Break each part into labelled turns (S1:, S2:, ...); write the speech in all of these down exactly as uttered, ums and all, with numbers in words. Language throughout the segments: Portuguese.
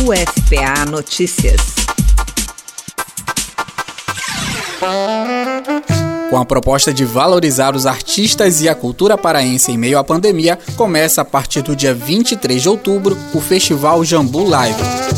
S1: U F P A Notícias.
S2: Com a proposta de valorizar os artistas e a cultura paraense em meio à pandemia, começa a partir do dia vinte e três de outubro o Festival Jambu Live.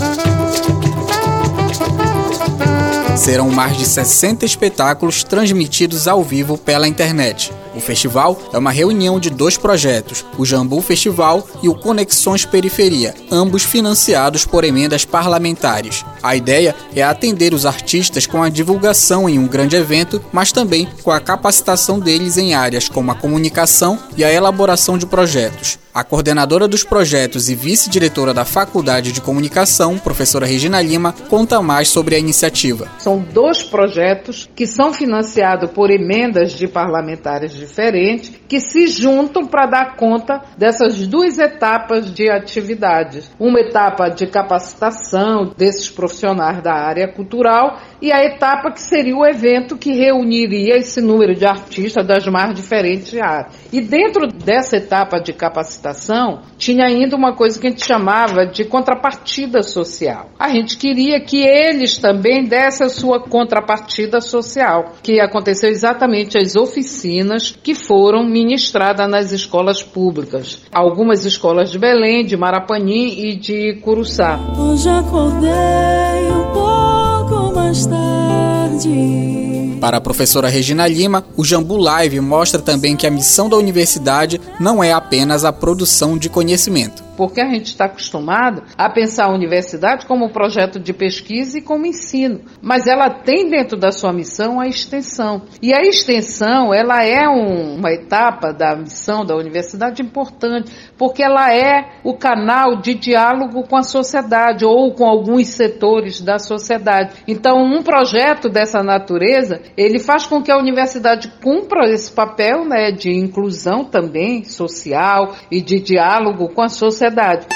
S2: Serão mais de sessenta espetáculos transmitidos ao vivo pela internet. O festival é uma reunião de dois projetos, o Jambu Festival e o Conexões Periferia, ambos financiados por emendas parlamentares. A ideia é atender os artistas com a divulgação em um grande evento, mas também com a capacitação deles em áreas como a comunicação e a elaboração de projetos. A coordenadora dos projetos e vice-diretora da Faculdade de Comunicação, professora Regina Lima, conta mais sobre a iniciativa.
S3: São dois projetos que são financiados por emendas de parlamentares diferentes, que se juntam para dar conta dessas duas etapas de atividades. Uma etapa de capacitação desses profissionais da área cultural e a etapa que seria o evento que reuniria esse número de artistas das mais diferentes áreas. E dentro dessa etapa de capacitação, tinha ainda uma coisa que a gente chamava de contrapartida social. A gente queria que eles também dessem a sua contrapartida social, que aconteceu exatamente as oficinas que foram ministradas nas escolas públicas. Algumas escolas de Belém, de Marapanim e de Curuçá.
S4: Hoje acordei um pouco mais tarde.
S2: Para a professora Regina Lima, o Jambu Live mostra também que a missão da universidade não é apenas a produção de conhecimento.
S3: Porque a gente está acostumado a pensar a universidade como um projeto de pesquisa e como ensino. Mas ela tem dentro da sua missão a extensão. E a extensão, ela é um, uma etapa da missão da universidade importante, porque ela é o canal de diálogo com a sociedade ou com alguns setores da sociedade. Então, um projeto dessa natureza, ele faz com que a universidade cumpra esse papel, né, de inclusão também social e de diálogo com a sociedade.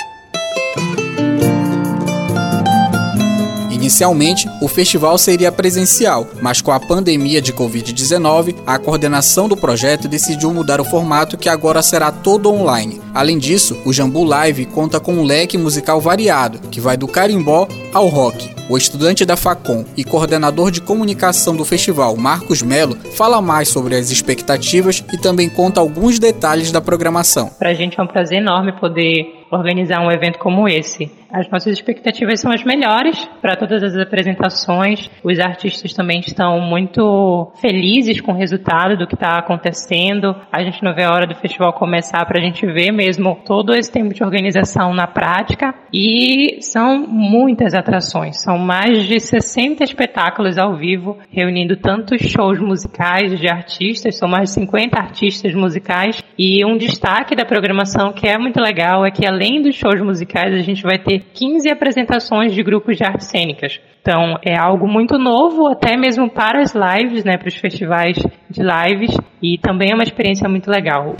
S2: Inicialmente, o festival seria presencial, mas com a pandemia de covid dezenove, a coordenação do projeto decidiu mudar o formato, que agora será todo online. Além disso, o Jambu Live conta com um leque musical variado, que vai do carimbó ao rock. O estudante da Facom e coordenador de comunicação do festival, Marcos Melo, fala mais sobre as expectativas e também conta alguns detalhes da programação.
S5: Para a gente é um prazer enorme poder organizar um evento como esse. As nossas expectativas são as melhores para todas as apresentações. Os artistas também estão muito felizes com o resultado do que está acontecendo. A gente não vê a hora do festival começar para a gente ver mesmo todo esse tempo de organização na prática. E são muitas atrações. São mais de sessenta espetáculos ao vivo, reunindo tantos shows musicais de artistas. São mais de cinquenta artistas musicais. E um destaque da programação que é muito legal é que, além dos shows musicais, a gente vai ter quinze apresentações de grupos de artes cênicas. Então, é algo muito novo, até mesmo para as lives, né, para os festivais de lives, e também é uma experiência muito legal.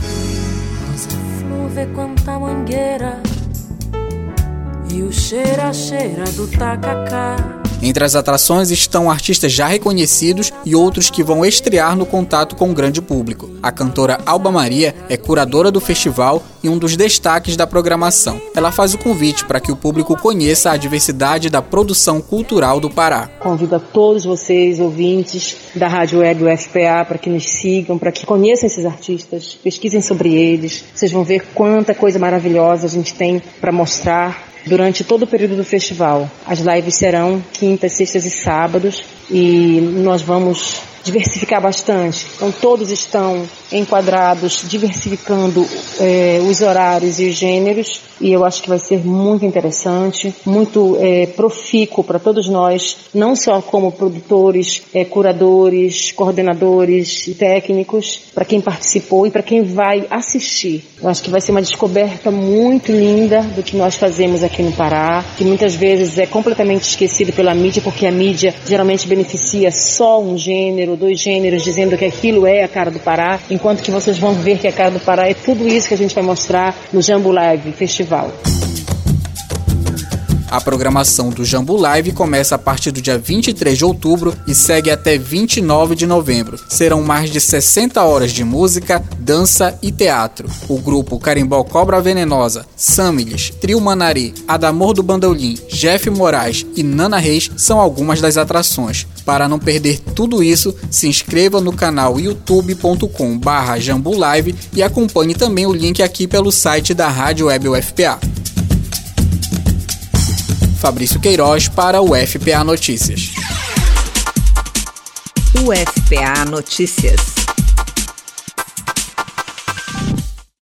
S4: E o cheira, cheira do tacacá.
S2: Entre as atrações estão artistas já reconhecidos e outros que vão estrear no contato com o grande público. A cantora Alba Maria é curadora do festival e um dos destaques da programação. Ela faz o convite para que o público conheça a diversidade da produção cultural do Pará.
S6: Convido a todos vocês, ouvintes da Rádio Web U F P A, para que nos sigam, para que conheçam esses artistas, pesquisem sobre eles. Vocês vão ver quanta coisa maravilhosa a gente tem para mostrar durante todo o período do festival. As lives serão quintas, sextas e sábados e nós vamos diversificar bastante. Então todos estão enquadrados, diversificando é, os horários e os gêneros, e eu acho que vai ser muito interessante, muito é, profícuo para todos nós, não só como produtores, é, curadores, coordenadores e técnicos, para quem participou e para quem vai assistir. Eu acho que vai ser uma descoberta muito linda do que nós fazemos aqui no Pará, que muitas vezes é completamente esquecido pela mídia, porque a mídia geralmente beneficia só um gênero, dois gêneros, dizendo que aquilo é a cara do Pará, enquanto que vocês vão ver que a cara do Pará é tudo isso que a gente vai mostrar no Jambu Live Festival.
S2: A programação do Jambu Live começa a partir do dia vinte e três de outubro e segue até vinte e nove de novembro. Serão mais de sessenta horas de música, dança e teatro. O grupo Carimbó Cobra Venenosa, Samilis, Trio Manari, Adamor do Bandolim, Jeff Moraes e Nana Reis são algumas das atrações. Para não perder tudo isso, se inscreva no canal youtube ponto com barra Jambu Live e acompanhe também o link aqui pelo site da Rádio Web U F P A. Fabrício Queiroz para o U F P A Notícias.
S1: U F P A Notícias.